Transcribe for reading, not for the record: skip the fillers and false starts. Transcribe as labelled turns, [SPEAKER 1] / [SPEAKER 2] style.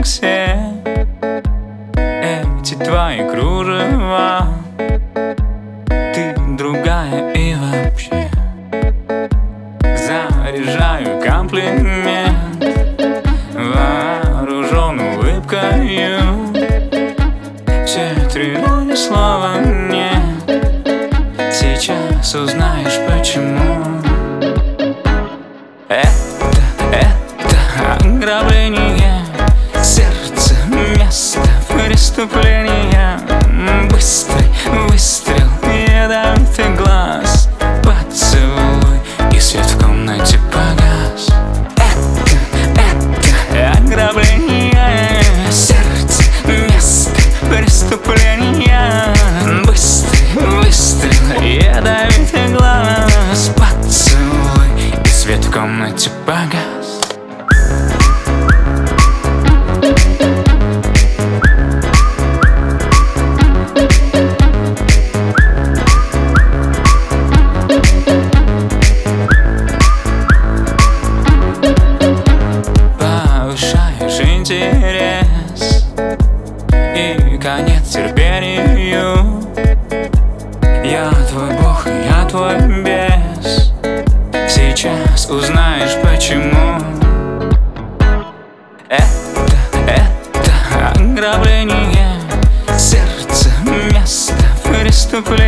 [SPEAKER 1] как все эти твои кружева. Ты другая и вообще заряжаю комплимент, вооружен улыбкою. Все три, но ни слова нет. Сейчас узнаешь почему. Это ограбление сердца, место преступления. Быстрый выстрел, ядовитый глаз, поцелуй, и свет в комнате погас. Это ограбление сердца, место преступления. Быстрый выстрел, ядовитый глаз, поцелуй, и свет в комнате погас. Повышаешь интерес и конец терпению. Я твой бог, я твой бес. Сейчас узнаешь почему. Это ограбление сердца, место преступления.